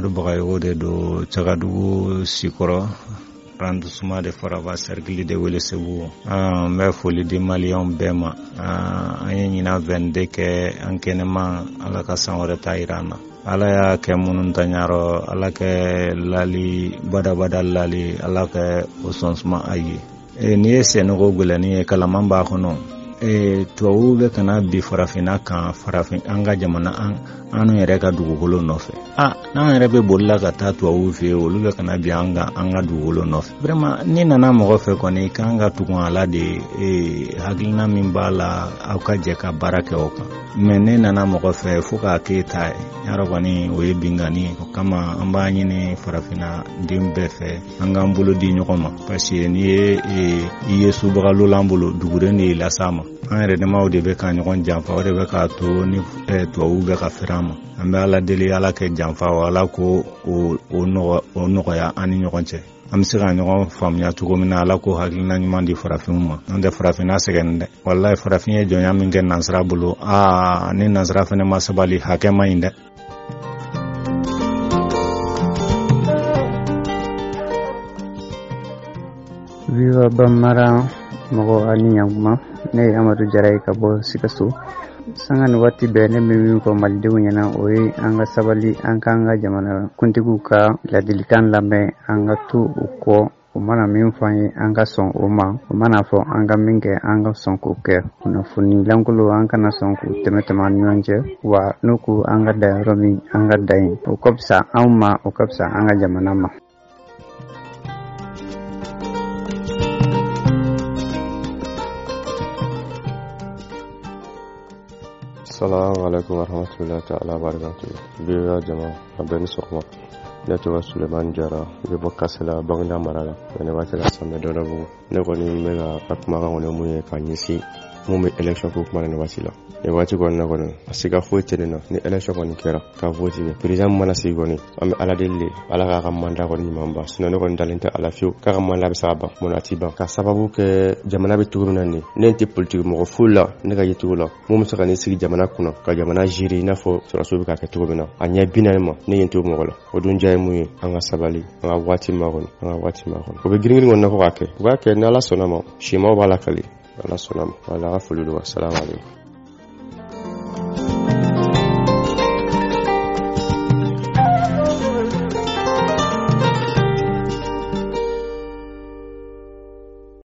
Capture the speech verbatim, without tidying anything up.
Amadu Bagayogo de do Chagadugu Sikoro arrondissement de Faraba cercle de Welesebu ah me foli di Malion Bema ah anyina vingt-deux ke ankenema ala ka sanwara tairana ala ya ke munun tanyaro ala ke lali bada bada lali ala ke osonsma ayi e ni Senegal gulani kala mamba khono e tuwawu be kana bi farafina kan farafin an ga jamana an anu yɛrɛ ka dugukolo nɔfɛ ah n'an yɛrɛ bɛ bolila ka taa tuwawu fɛ olu bɛ kana bi an ga an ga dugukolo nɔfɛ vraiment ni nana mɔgɔ fɛ kɔni kan ka tugun ala de e hakilina min b'a la aw ka jɛ ka baara kɛ o kan mais ne nana mɔgɔ fɛ fo k'a kɛ ta yɔrɔ kɔni o ye bingani o kama an b'a ɲini farafina den bɛɛ fɛ an k'an bolo di ɲɔgɔn ma parce que ni ye i ye subagalolan bolo duguden de lasa ma an yɛrɛ damaw de bɛ ka ɲɔgɔn janfa o de bɛ k'a to ni tubabu bɛ ka fɛrɛ an ma an bɛ ala deli ala kɛ janfa o ala ko o nɔgɔya an ni ɲɔgɔn cɛ an bɛ se ka ɲɔgɔn faamuya cogo min na ala ko hakilina ɲuman di farafinw ma an tɛ farafinna sɛgɛn dɛ wallahi farafin ye jɔnya min kɛ nansara bolo aa ni nansara fana ma sabali hakɛ ma ɲi dɛ. Viva Bamara mɔgɔ ani ɲantuma ne ye Amadu Jara ye ka bɔ Sikaso sanga ni waati bɛɛ ne bɛ min fɔ malidenw ɲɛna o ye an ka sabali an k'an ka jamana kuntigiw ka ladilikan lamɛn an ka to u kɔ o mana min fɔ an ye an ka sɔn o ma o mana fɔ an ka min kɛ an ka sɔn k'o kɛ kunnafoni lankolon an kana sɔn k'o tɛmɛ tɛmɛ an ni ɲɔgɔn cɛ wa n'u ko an ka da yɔrɔ min an ka da yen o ka fisa anw ma o ka fisa an ka jamana ma. Assalamu alaikum warahmatullahi ta'ala barakatuh. Biya jama'a abeni sokma. Ne to Suleiman Jara be bokasela bangna marala. Ne wata la samme dole bu. Ne ko ni mega atma ga woni mu ye kanyisi. Mu me election ko kuma ne wasila. Ne wati ko na ko ne asiga fote ne ni election ko ni kera ka vote ne president mana si goni am ala delle ala ga kam manda ko ni mamba sino ne ko dalente ala fiu ka kam manda be saba monati ba ka sababu ke jamana be turu nanni ne ti politique mo fulla ne ga yitu la mu musa ka ni sigi jamana kuna ka jamana jiri na fo so so be ka ke turu bina anya binalma ne yento mo la o dun jay mu an ga sabali an ga wati ma gon an ga wati ma gon ko be giringiri wonna ko ka ke ko ka ke na la sonama shima wala kali ala sonama wala afulu wa assalamu alaikum.